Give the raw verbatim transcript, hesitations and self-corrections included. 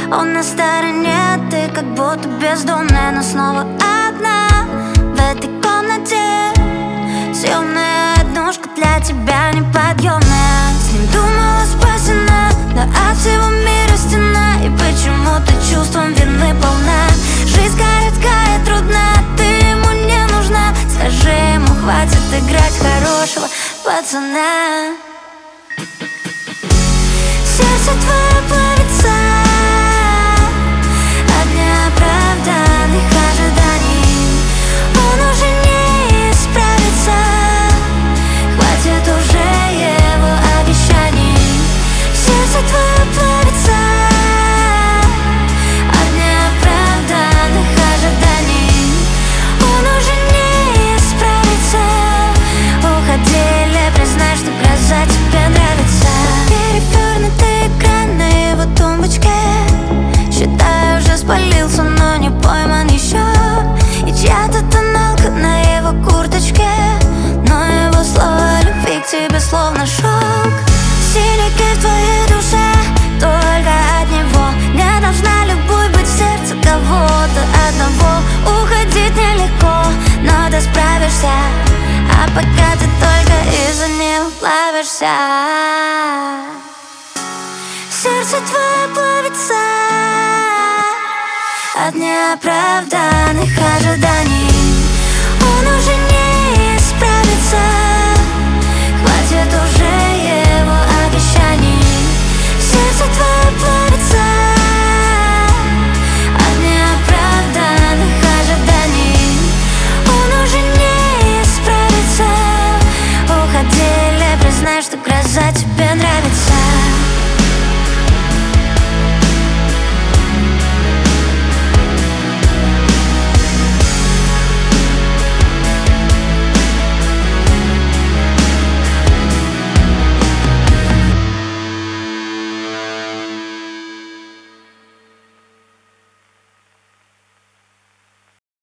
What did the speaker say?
Он на стороне, ты как будто бездомная, но снова одна в этой комнате. Съемная однушка для тебя неподъемная. С ним думала спасена, но от всего мира стена. И почему-то чувством вины полна. Жизнь короткая, трудна, ты ему не нужна. Скажи ему, хватит играть хорошего пацана. Сердце твое плавится от неоправданных ожиданий. Он уже не справится, хватит уже его обещаний. Сердце твое плавится от неоправданных ожиданий. Он уже не справится. Уходи или признай, что гроза тебе нравится. Перевернутый экран на его тумбочке. Считаю, уже спалился, но не пойман еще. И чья-то тоналка на его курточке. Но его слова любви к тебе словно шок. Синяки в твоей душе только от него. Не должна любовь быть в сердце кого-то одного. Уходить нелегко, но ты справишься. А пока ты только из-за него плавишься. Сердце твое плавится от неоправданных ожиданий.